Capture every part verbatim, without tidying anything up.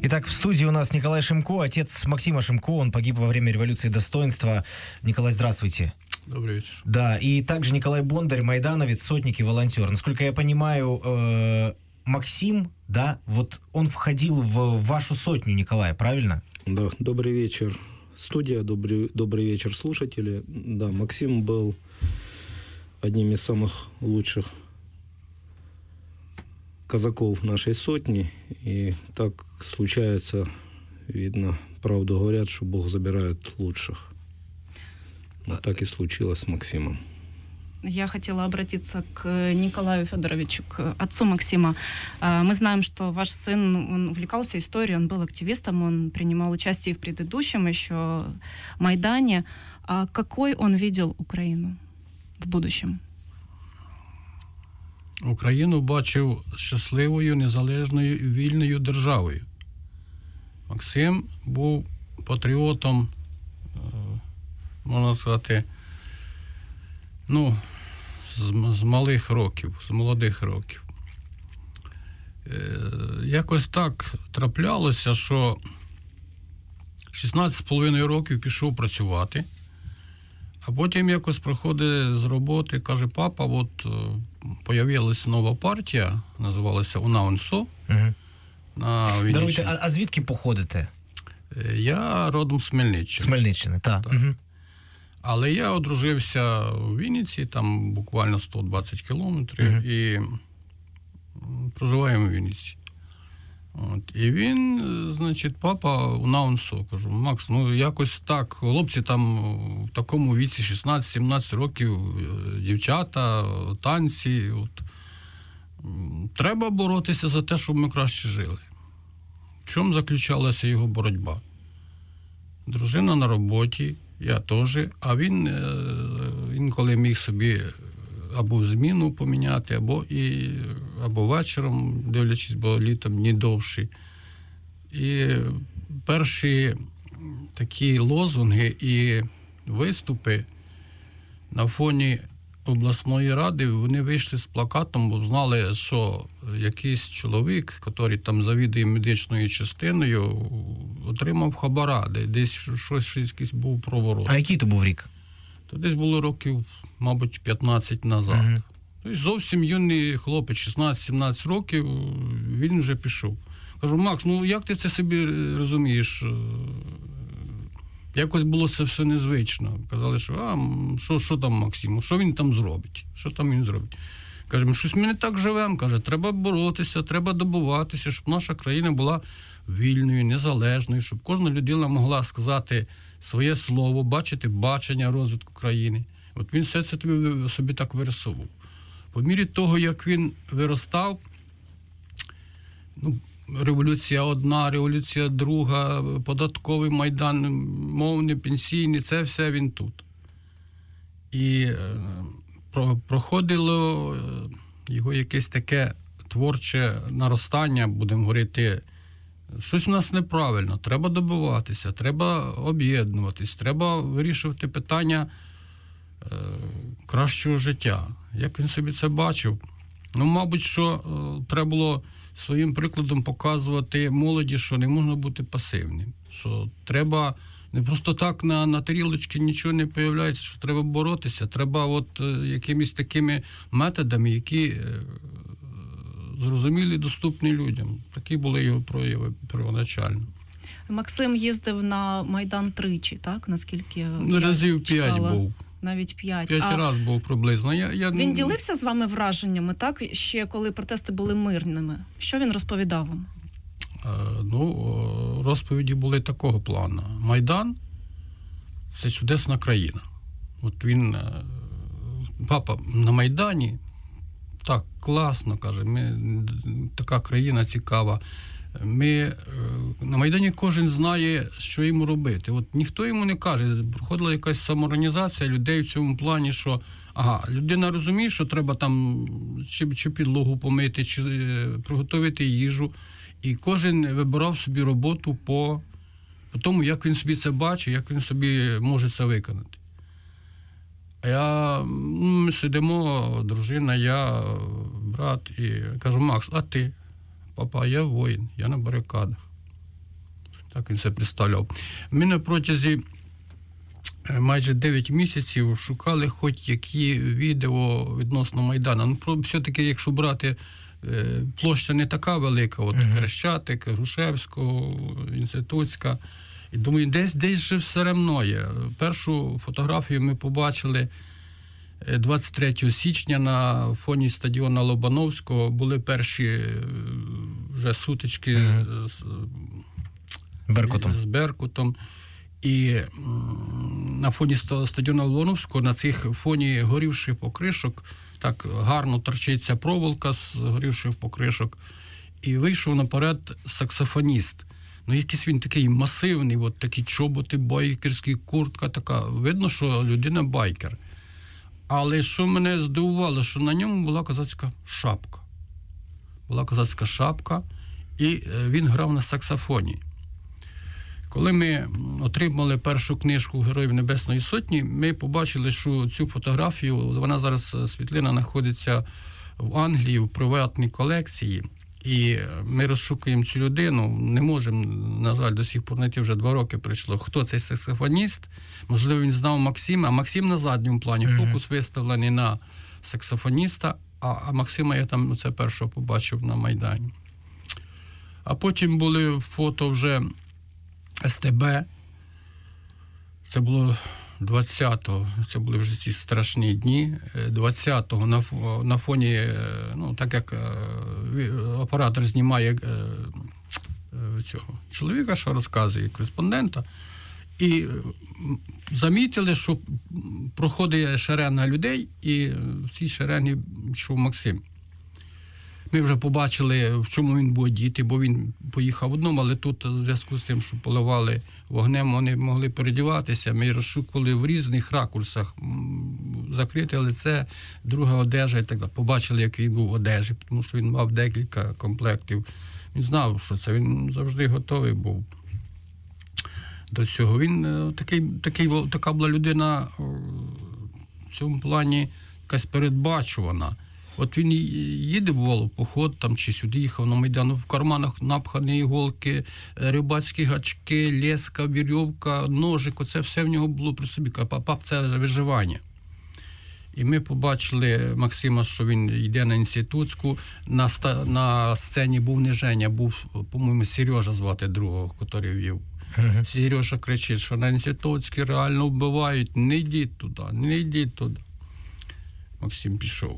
Итак, в студии у нас Николай Шимко, отец Максима Шимко, он погиб во время революции достоинства. Николай, здравствуйте. Добрый вечер. Да, и также Николай Бондарь, майдановец, сотник и волонтер. Насколько я понимаю, э, Максим, да, вот он входил в вашу сотню, Николай, правильно? Да, добрый вечер, студия, добрый, добрый вечер, слушатели. Да, Максим был одним из самых лучших казаков нашей сотни, и так случается, видно, правду говорят, что Бог забирает лучших. Вот так и случилось с Максимом. Я хотела обратиться к Николаю Федоровичу, к отцу Максима. Мы знаем, что ваш сын, он увлекался историей, он был активистом, он принимал участие в предыдущем еще Майдане. А какой он видел Украину в будущем? Україну бачив щасливою, незалежною і вільною державою. Максим був патріотом, можна сказати, ну, з, з малих років, з молодих років. Е, якось так траплялося, що шістнадцять з половиною років пішов працювати, а потім якось приходить з роботи, каже, папа, от появилася нова партія, називалася УНАУНСО. Угу. На Вінниччині. Даруйте, а, а звідки походите? Я родом з Хмельниччини. З Хмельниччини, так. так. Угу. Але я одружився у Вінниці, там буквально сто двадцять кілометрів, угу. і проживаємо в Вінниці. От. І він, значить, папа УНАУНСО, кажу, Макс, ну якось так, хлопці там в такому віці шістнадцять-сімнадцять років, дівчата, танці, от. Треба боротися за те, щоб ми краще жили. В чому заключалася його боротьба? Дружина на роботі, я теж, а він інколи міг собі або зміну поміняти, або, і, або вечором, дивлячись, бо літом не довший. І перші такі лозунги і виступи на фоні обласної ради, вони вийшли з плакатом, бо знали, що якийсь чоловік, який там завідує медичною частиною, отримав хабара, десь щось, щось якийсь був проворот. А який то був рік? То десь було років, мабуть, п'ятнадцять назад. Uh-huh. Тобто зовсім юний хлопець, шістнадцять-сімнадцять років, він вже пішов. Кажу, Макс, ну як ти це собі розумієш? Якось було це все незвично. Казали, що, а, що, що там Максиму, що він там зробить? Що там він зробить? Кажемо, щось ми не так живемо. Каже, треба боротися, треба добуватися, щоб наша країна була вільною, незалежною, щоб кожна людина могла сказати своє слово, бачити бачення розвитку країни. От він все це тобі собі так вирисовував. По мірі того, як він виростав, ну, революція одна, революція друга, податковий майдан, мовний, пенсійний, це все він тут. І е, про, проходило його якесь таке творче наростання, будемо говорити, щось у нас неправильно, треба добиватися, треба об'єднуватись, треба вирішувати питання е, кращого життя. Як він собі це бачив? Ну, мабуть, що е, треба було своїм прикладом показувати молоді, що не можна бути пасивним, що треба не просто так на, на тарілочці нічого не появляється, що треба боротися, треба от е, якимись такими методами, які е, зрозумілі, доступні людям. Такі були його прояви первоначально. Максим їздив на Майдан тричі, так? Наскільки ну, разів п'ять був. Навіть п'ять. П'ять а разів був приблизно. Я, я... Він ділився з вами враженнями, так? Ще коли протести були мирними. Що він розповідав вам? Е, ну, розповіді були такого плану. Майдан – це чудесна країна. От він, папа, на Майдані, так, класно, каже, ми, така країна цікава. Ми, на Майдані кожен знає, що йому робити. От ніхто йому не каже, проходила якась самоорганізація людей в цьому плані, що ага, людина розуміє, що треба там чи, чи підлогу помити, чи приготувати їжу. І кожен вибирав собі роботу по, по тому, як він собі це бачить, як він собі може це виконати. А я, ми сидимо, дружина, я, брат, і кажу, Макс, а ти? Папа, я воїн, я на барикадах. Так він це представляв. Ми на протязі майже дев'ять місяців шукали хоч які відео відносно Майдану. Ну, про, все-таки, якщо брати, площа не така велика, от uh-huh. Хрещатик, Грушевського, Інститутська. І думаю, десь, десь же все ремно є. Першу фотографію ми побачили двадцять третього січня на фоні стадіона Лобановського. Були перші вже сутички uh-huh. з, Беркутом. з Беркутом. І на фоні стадіону Лобановського, на цих фоні горівших покришок, так гарно торчиться проволока з горівших покришок. І вийшов наперед саксофоніст. Ну, якийсь він такий масивний, от такі чоботи байкерські, куртка така. Видно, що людина байкер. Але що мене здивувало, що на ньому була козацька шапка. Була козацька шапка, і він грав на саксофоні. Коли ми отримали першу книжку «Героїв Небесної Сотні», ми побачили, що цю фотографію, вона зараз, світлина, знаходиться в Англії, в приватній колекції. І ми розшукуємо цю людину, не можемо, на жаль, до сих пор знайти, вже два роки прийшло. Хто цей саксофоніст? Можливо, він знав Максима, а Максим на задньому плані, mm-hmm. фокус виставлений на саксофоніста, а, а Максима я там це першого побачив на Майдані. А потім були фото вже ес те бе. Це було двадцятого, це були вже ці страшні дні. двадцятого на, на фоні, ну, так як оператор знімає цього чоловіка, що розказує, кореспондента, і замітили, що проходить шеренга людей, і в цій шеренгі йшов Максим. Ми вже побачили, в чому він був одіти, бо він поїхав в одному, але тут, в зв'язку з тим, що поливали вогнем, вони могли передіватися. Ми розшукували в різних ракурсах, закрите лице, друга одежа і так далі. Побачили, як він був в одежі, тому що він мав декілька комплектів. Він знав, що це, він завжди готовий був до цього. Він такий, такий, така була людина в цьому плані якась передбачувана. От він їде, бувало, в поход, там, чи сюди їхав на Майдан, в карманах напхані іголки, рибацькі гачки, леска, вірьовка, ножик, оце все в нього було при собі. Пап, це виживання. І ми побачили Максима, що він йде на Інститутську, на, на сцені був не Женя, був, по-моєму, Сережа звати другого, який вів. Uh-huh. Сережа кричить, що на Інститутській реально вбивають, не йдіть туди, не йдіть туди. Максим пішов.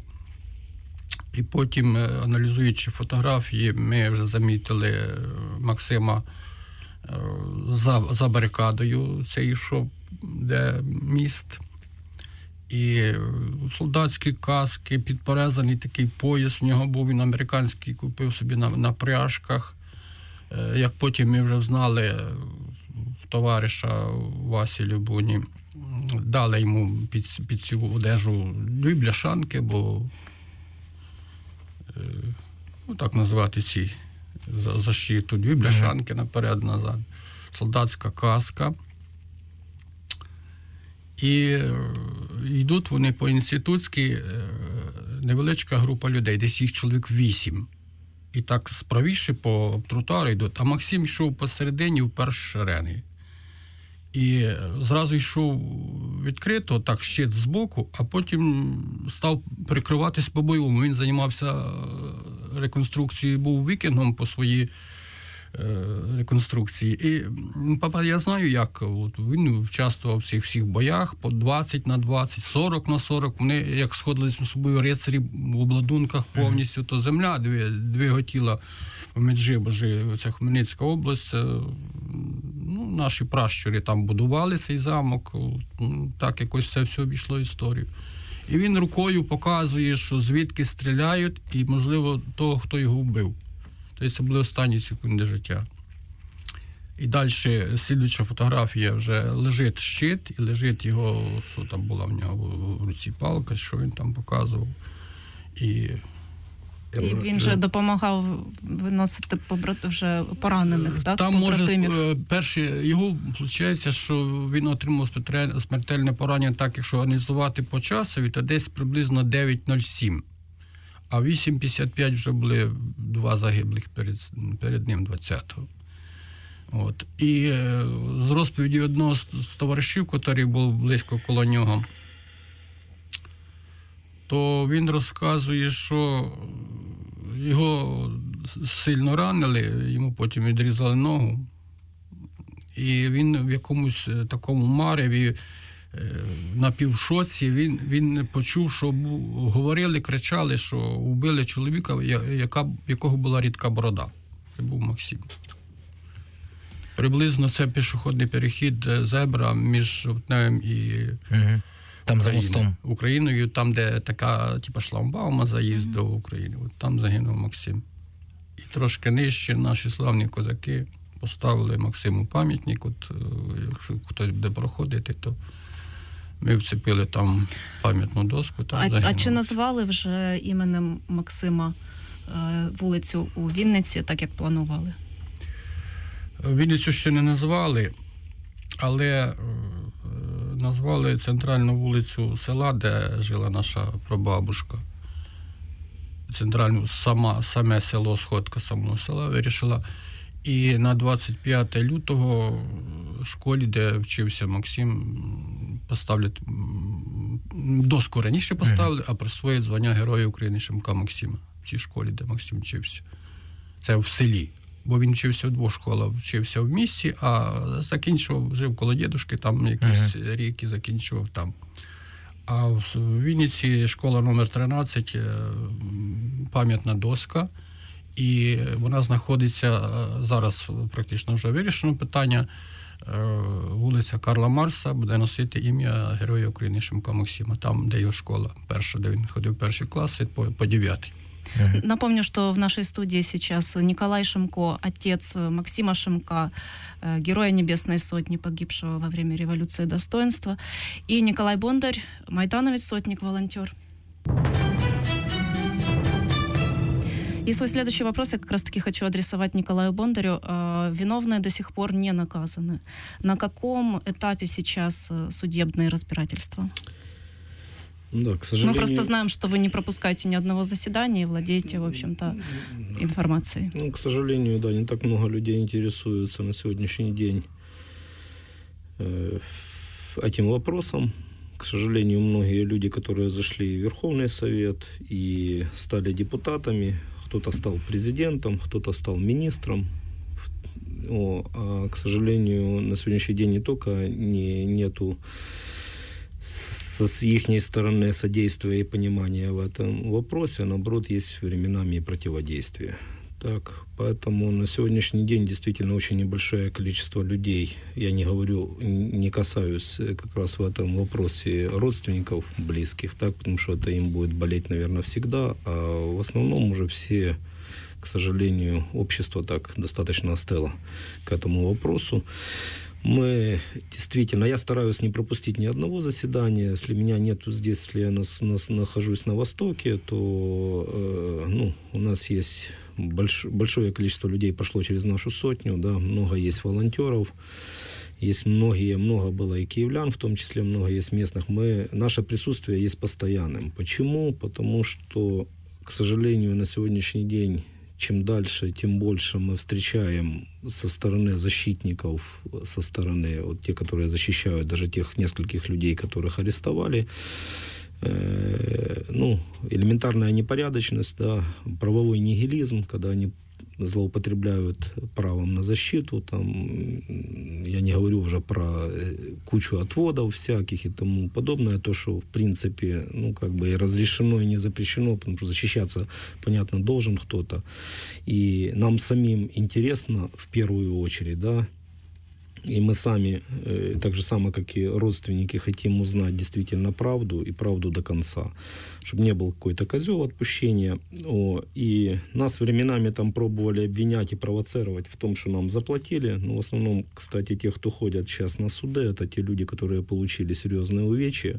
І потім, аналізуючи фотографії, ми вже замітили Максима за, за барикадою, це йшов, де міст. І солдатські каски, підперезаний такий пояс, в нього був, він американський, купив собі на, на пряжках. Як потім ми вже знали товариша Васі Любуні, дали йому під, під цю одежу дві бляшанки, бо ну, так називати ці защиту, дві бляшанки mm-hmm. наперед-назад, солдатська каска. І йдуть вони по Інститутській, невеличка група людей, десь їх чоловік вісім. І так справіше по тротуару йдуть. А Максим йшов посередині в першій шерені. І зразу йшов відкрито, так, щит збоку, а потім став прикриватись по-бойовому. Він займався реконструкцією, був вікінгом по своїй реконструкції. І папа, я знаю, як от, він участвував в цих всіх боях по двадцять на двадцять, сорок на сорок. Вони, як сходились між собою рицарі в обладунках повністю, то земля, дві, дві готіла в Меджибожі, це Хмельницька область. Ну, наші пращури там будували цей замок, так якось це все обійшло історію. І він рукою показує, що звідки стріляють, і, можливо, того, хто його вбив. Тобто це були останні секунди життя. І далі слідуюча фотографія вже лежить щит, і лежить його, що там була в нього в руці палка, що він там показував. І, і він же допомагав виносити вже поранених, так? Там може, перше, його, виходить, що він отримав смертельне поранення, так, якщо аналізувати по часові, то десь приблизно дев'ять нуль сім. А вісім п'ятдесят п'ять вже були два загиблих перед, перед ним, двадцятого. От. І е, з розповіді одного з, з товаришів, який був близько коло нього, то він розказує, що його сильно ранили, йому потім відрізали ногу. І він в якомусь такому мареві, на півшоці, він, він почув, що говорили, кричали, що вбили чоловіка, яка, якого була рідка борода. Це був Максим. Приблизно це пішохідний перехід зебра між Жовтневим і Угу. Там за Україною. мостом. Україною, там, де така, типу, шламбаума, заїзд mm-hmm. до України. От там загинув Максим. І трошки нижче наші славні козаки поставили Максиму пам'ятник. От, якщо хтось буде проходити, то ми вцепили там пам'ятну доску. Там а, загинув. А чи назвали вже іменем Максима е, вулицю у Вінниці, так як планували? Вінницю ще не назвали, але е, назвали центральну вулицю села, де жила наша прабабушка. Центральну, сама, саме село, сходка самого села вирішила. І на двадцять п'яте лютого в школі, де вчився Максим, поставлять доску раніше поставили, а присвоїть звання Героя України Шимка Максима в цій школі, де Максим вчився. Це в селі. Бо він вчився в двох школах, вчився в місті, а закінчував, жив коло дідушки, там якісь uh-huh. рік і закінчував там. А в Вінниці школа номер тринадцять, пам'ятна доска, і вона знаходиться, зараз практично вже вирішено питання, вулиця Карла Марса буде носити ім'я Героя України Шимка Максима, там, де його школа, перша, де він ходив перші класи, по, по дев'ятий. Напомню, что в нашей студии сейчас Николай Шимко, отец Максима Шимка, героя Небесной Сотни, погибшего во время революции достоинства, и Николай Бондарь, майдановец, сотник, волонтер. И свой следующий вопрос я как раз-таки хочу адресовать Николаю Бондарю. Виновные до сих пор не наказаны. На каком этапе сейчас судебные разбирательства? Да, к сожалению... Мы просто знаем, что вы не пропускаете ни одного заседания и владеете, в общем-то, информацией. Ну, к сожалению, да, не так много людей интересуются на сегодняшний день э, этим вопросом. К сожалению, многие люди, которые зашли в Верховный Совет и стали депутатами, кто-то стал президентом, кто-то стал министром. О, а, к сожалению, на сегодняшний день не только не, нету с их стороны содействия и понимания в этом вопросе, а наоборот, есть временами и противодействие. Так, поэтому на сегодняшний день действительно очень небольшое количество людей, я не говорю, не касаюсь как раз в этом вопросе родственников близких, так, потому что это им будет болеть, наверное, всегда, а в основном уже все, к сожалению, общество так достаточно остыло к этому вопросу. Мы действительно, я стараюсь не пропустить ни одного заседания. Если меня нету здесь, если я нас, нас, нахожусь на Востоке, то э, ну, у нас есть больш, большое количество людей прошло через нашу сотню, да, много есть волонтеров, есть многие, много было и киевлян, в том числе много есть местных. Мы, наше присутствие есть постоянным. Почему? Потому что, к сожалению, на сегодняшний день чем дальше, тем больше мы встречаем со стороны защитников, со стороны вот те, которые защищают даже тех нескольких людей, которых арестовали, э, ну, элементарная непорядочность, да, правовой нигилизм, когда они злоупотребляют правом на защиту, там, я не говорю уже про кучу отводов всяких и тому подобное, то, что, в принципе, ну, как бы и разрешено, и не запрещено, потому что защищаться, понятно, должен кто-то. И нам самим интересно, в первую очередь, да, и мы сами, э, так же само, как и родственники, хотим узнать действительно правду и правду до конца, чтобы не был какой-то козел отпущения. О, и нас временами там пробовали обвинять и провоцировать в том, что нам заплатили. Но в основном, кстати, те, кто ходят сейчас на суды, это те люди, которые получили серьезные увечья.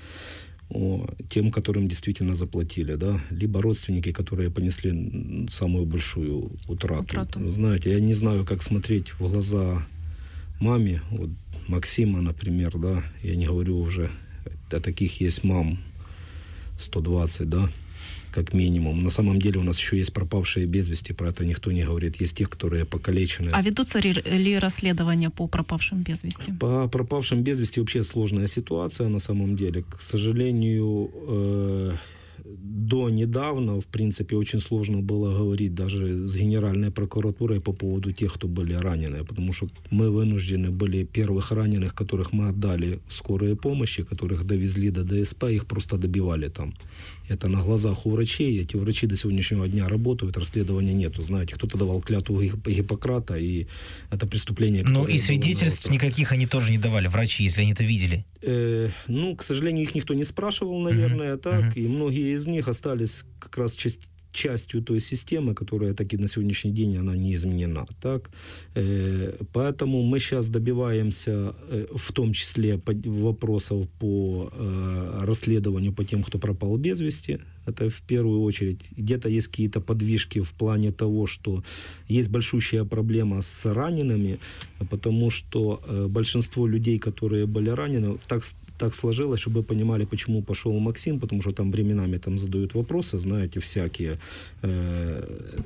О, тем, которым действительно заплатили, да, либо родственники, которые понесли самую большую утрату. утрату. Знаете, я не знаю, как смотреть в глаза маме, вот Максима, например, да, я не говорю уже, а таких есть мам сто двадцать, да, как минимум. На самом деле у нас еще есть пропавшие без вести, про это никто не говорит. Есть те, которые покалечены. А ведутся ли расследования по пропавшим без вести? По пропавшим без вести вообще сложная ситуация на самом деле. К сожалению, э- до недавно, в принципе, очень сложно было говорить даже с Генеральной прокуратурой по поводу тех, кто были ранены, потому что мы вынуждены были первых раненых, которых мы отдали в скорые помощи, которых довезли до ДСП, их просто добивали там. Это на глазах у врачей, эти врачи до сегодняшнего дня работают, расследования нету, знаете, кто-то давал клятву Гиппократа, и это преступление... Ну и свидетельств никаких они тоже не давали, врачи, если они это видели. Э, ну, к сожалению, их никто не спрашивал, наверное, uh-huh. так, uh-huh. и многие из них остались как раз часть, частью той системы, которая таки на сегодняшний день она не изменена, так. Э, поэтому мы сейчас добиваемся, э, в том числе по, вопросов по э, расследованию по тем, кто пропал без вести. Это в первую очередь. Где-то есть какие-то подвижки в плане того, что есть большущая проблема с ранеными, потому что э, большинство людей, которые были ранены, так, так сложилось, чтобы вы понимали, почему пошел Максим, потому что там временами там задают вопросы, знаете, всякие. Э,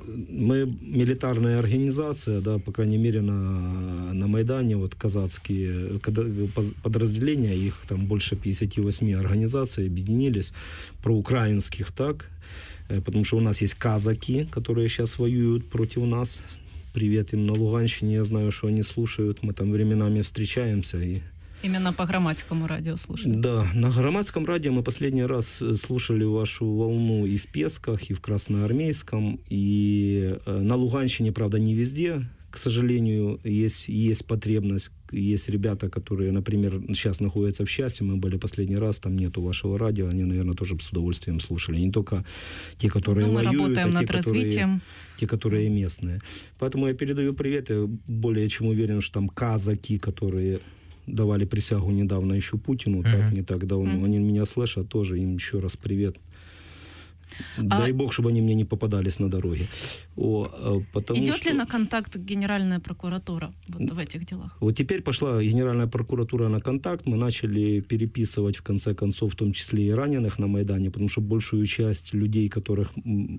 мы милитарная организация, да, по крайней мере, на, на Майдане, вот казацкие подразделения, их там больше пятьдесят восемь организаций объединились, проукраинских, так, потому что у нас есть казаки, которые сейчас воюют против нас. Привет им на Луганщине, я знаю, что они слушают, мы там временами встречаемся. И... Именно по громадскому радио слушают? Да, на громадском радио мы последний раз слушали вашу волну и в Песках, и в Красноармейском, и на Луганщине, правда, не везде. К сожалению, есть, есть потребность, есть ребята, которые, например, сейчас находятся в Счастье, мы были последний раз, там нету вашего радио, они, наверное, тоже с удовольствием слушали. Не только те, которые ну, мы воюют, а над те которые, те, которые mm. местные. Поэтому я передаю привет, я более чем уверен, что там казаки, которые давали присягу недавно еще Путину, mm-hmm. так, не так давно, mm-hmm. они меня слышат тоже, им еще раз привет. Дай а... бог, чтобы они мне не попадались на дороге. О, потому Идет что... ли на контакт Генеральная прокуратура вот в этих делах? Вот теперь пошла Генеральная прокуратура на контакт. Мы начали переписывать, в конце концов, в том числе и раненых на Майдане, потому что большую часть людей, которых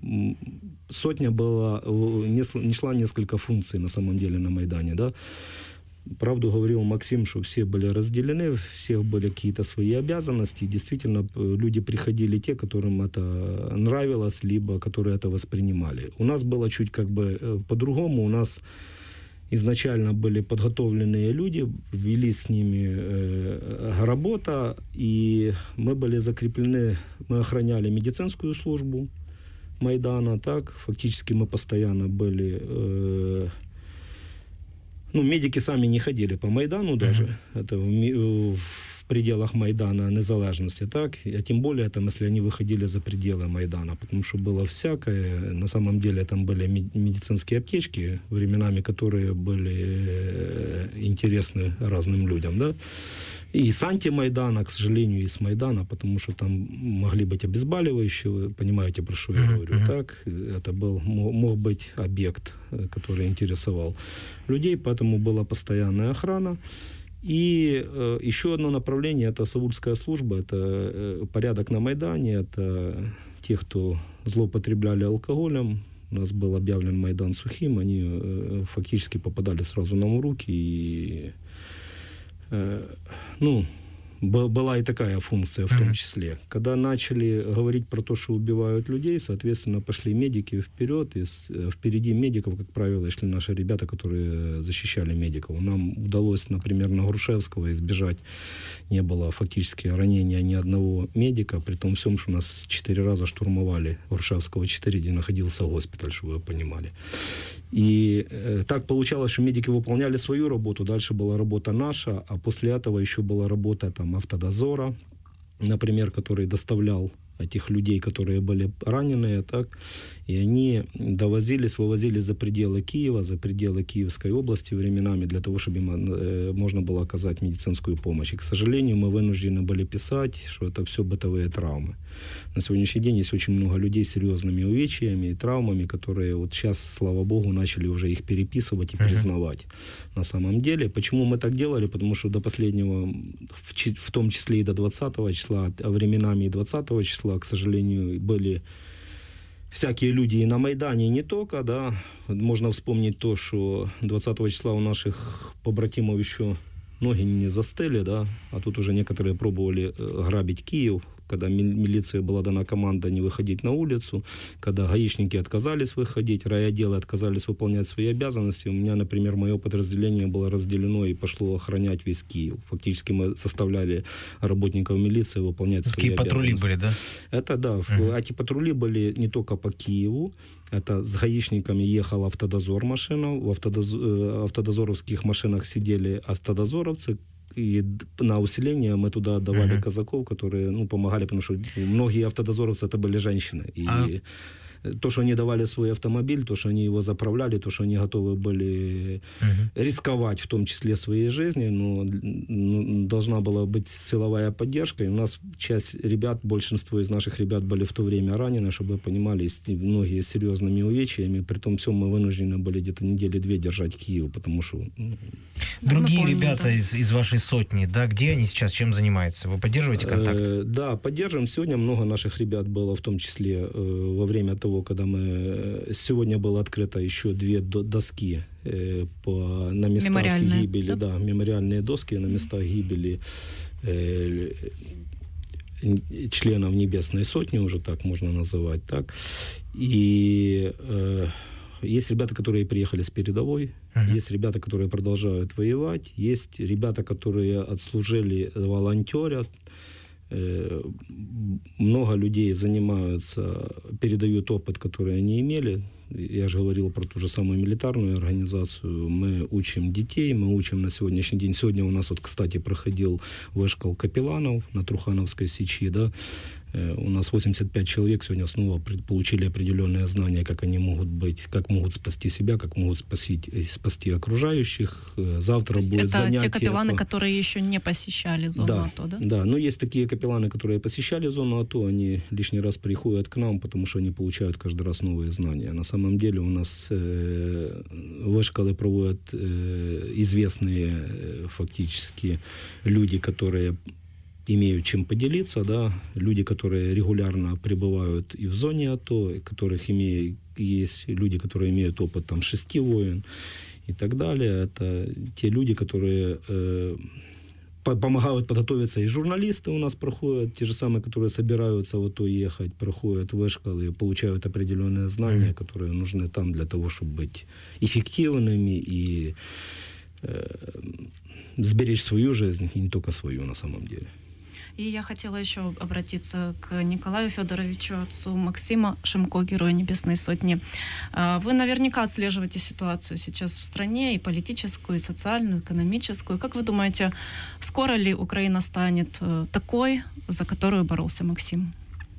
сотня была, несла несколько функций на самом деле на Майдане, да. Правду говорил Максим, что все были разделены, у всех были какие-то свои обязанности. И действительно, люди приходили те, которым это нравилось, либо которые это воспринимали. У нас было чуть как бы по-другому. У нас изначально были подготовленные люди, ввели с ними э, работа, и мы были закреплены, мы охраняли медицинскую службу Майдана, так, фактически мы постоянно были... Э, Ну, медики сами не ходили по Майдану даже, uh-huh. это в, в пределах Майдана Незалежности, так, а тем более, там, если они выходили за пределы Майдана, потому что было всякое, на самом деле там были медицинские аптечки, временами которые были интересны разным людям, да, и с антимайдана, к сожалению, и с Майдана, потому что там могли быть обезболивающие, вы понимаете, про что я uh-huh. говорю, так? Это был, мог быть объект, который интересовал людей, поэтому была постоянная охрана. И э, еще одно направление – это Саульская служба, это э, порядок на Майдане, это те, кто злоупотребляли алкоголем. У нас был объявлен Майдан сухим, они э, фактически попадали сразу нам в руки и... Ну, была и такая функция в том Mm-hmm. числе. Когда начали говорить про то, что убивают людей, соответственно, пошли медики вперед, и впереди медиков, как правило, шли наши ребята, которые защищали медиков. Нам удалось, например, на Грушевского избежать, не было фактически ранения ни одного медика, при том всем, что нас четыре раза штурмовали Грушевского четыре, где находился госпиталь, чтобы вы понимали. И э, так получалось, что медики выполняли свою работу, дальше была работа наша, а после этого еще была работа там автодозора, например, который доставлял этих людей, которые были раненые, так, и они довозились, вывозились за пределы Киева, за пределы Киевской области временами для того, чтобы им э, можно было оказать медицинскую помощь. И, к сожалению, мы вынуждены были писать, что это все бытовые травмы. На сегодняшний день есть очень много людей с серьезными увечьями и травмами, которые вот сейчас, слава богу, начали уже их переписывать и uh-huh. признавать. На самом деле, почему мы так делали? Потому что до последнего, в, в том числе и до двадцатого числа, а временами и двадцатого числа, числа, к сожалению, были всякие люди и на Майдане, и не только, да. Можно вспомнить то, что двадцатого числа у наших побратимов еще ноги не застыли, да, а тут уже некоторые пробовали грабить Киев, когда милиции была дана команда не выходить на улицу, когда гаишники отказались выходить, райотделы отказались выполнять свои обязанности. У меня, например, мое подразделение было разделено и пошло охранять весь Киев. Фактически мы заставляли работников милиции выполнять свои Такие обязанности. патрули были, да? Это да. Uh-huh. Эти патрули были не только по Киеву. Это с гаишниками ехал автодозор машина. В автодоз... автодозоровских машинах сидели автодозоровцы. И на усиление мы туда отдавали uh-huh. казаков, которые, ну, помогали, потому что многие автодозоровцы это были женщины. И uh-huh. то, что они давали свой автомобиль, то, что они его заправляли, то, что они готовы были uh-huh. рисковать, в том числе своей жизнью, но ну, должна была быть силовая поддержка. И у нас часть ребят, большинство из наших ребят были в то время ранены, чтобы вы понимали, многие с серьезными увечьями. При том всем мы вынуждены были где-то недели две держать Киев, потому что... Ну, другие помним, ребята да. из, из вашей сотни, да, где они сейчас, чем занимаются? Вы поддерживаете контакт? Э, да, поддерживаем. Сегодня много наших ребят было, в том числе э, во время того, когда мы... Сегодня было открыто еще две доски э, по, на местах гибели. Да? Да, мемориальные доски на местах гибели э, членов Небесной Сотни, уже так можно называть, так. И... Э, есть ребята, которые приехали с передовой, uh-huh. есть ребята, которые продолжают воевать, есть ребята, которые отслужили, волонтерят. Э, много людей занимаются, передают опыт, который они имели. Я же говорил про ту же самую милитарную организацию. Мы учим детей, мы учим на сегодняшний день. Сегодня у нас, вот, кстати, проходил вышкол капелланов на Трухановской сечи, да. У нас восемьдесят пять человек сегодня снова получили определенные знания, как они могут быть, как могут спасти себя, как могут спасти, спасти окружающих. Завтра будет это занятие... те капелланы, по... которые еще не посещали зону да, АТО, да? Да, но есть такие капелланы, которые посещали зону АТО, они лишний раз приходят к нам, потому что они получают каждый раз новые знания. На самом деле у нас э, вышколы проводят э, известные э, фактически люди, которые... имеют чем поделиться, да, люди, которые регулярно пребывают и в зоне АТО, которых имеют, есть люди, которые имеют опыт там шести войн и так далее. Это те люди, которые э, по- помогают подготовиться, и журналисты у нас проходят, те же самые, которые собираются в АТО ехать, проходят вышколы, получают определенные знания, mm-hmm. которые нужны там для того, чтобы быть эффективными и э, сберечь свою жизнь, и не только свою на самом деле. И я хотела еще обратиться к Николаю Федоровичу, отцу Максима Шимко, Героя Небесной Сотни. Вы наверняка отслеживаете ситуацию сейчас в стране, и политическую, и социальную, и экономическую. Как вы думаете, скоро ли Украина станет такой, за которую боролся Максим?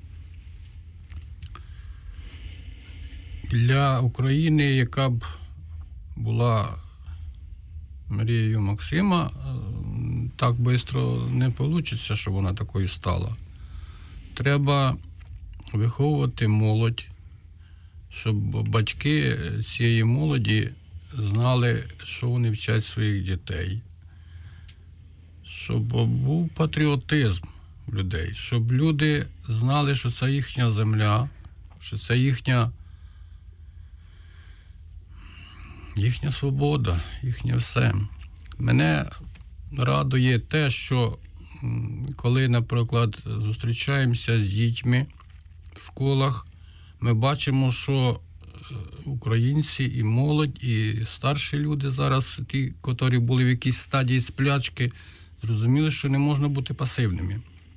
Для України, яка б була мрією Максима, так швидко не вийде, щоб вона такою стала. Треба виховувати молодь, щоб батьки цієї молоді знали, що вони вчать своїх дітей. Щоб був патріотизм людей, щоб люди знали, що це їхня земля, що це їхня їхня свобода, їхнє все. Мене радує те, що коли, наприклад, зустрічаємося з дітьми в школах, ми бачимо, що українці і молодь, і старші люди зараз, ті, які були в якійсь стадії сплячки, зрозуміли, що не можна бути пасивними.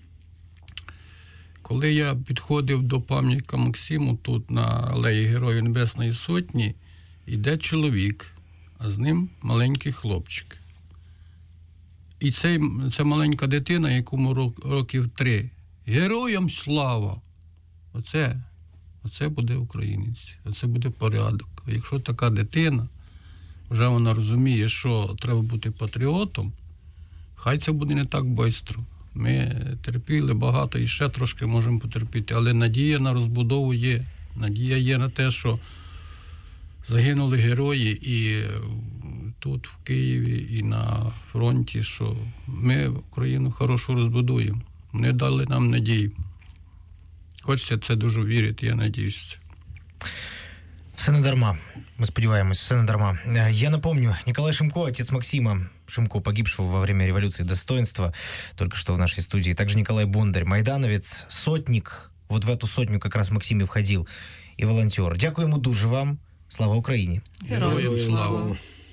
Коли я підходив до пам'ятника Максиму, тут на алеї Героїв Небесної Сотні, іде чоловік, а з ним маленький хлопчик. І цей, ця маленька дитина, якому років три, героям слава! Оце, оце буде українець, оце буде порядок. Якщо така дитина, вже вона розуміє, що треба бути патріотом, хай це буде не так швидко. Ми терпіли багато і ще трошки можемо потерпіти, але надія на розбудову є. Надія є на те, що загинули герої і тут, в Києві, і на фронті, що ми Україну хорошо розбудуємо. Вони дали нам надію. Хочеться це дуже вірити, я надіюсь. Це. Все не дарма. Мы сподіваємось, все не дарма. Я напомню, Николай Шимко, отец Максима Шимко, погибшего во время революции достоинства, только что в нашей студии. Также Николай Бондарь, майдановец, сотник. Вот в эту сотню как раз Максим и входил. И волонтер. Дякуємо дуже вам. Слава Україні. Героям Героям слава. слава.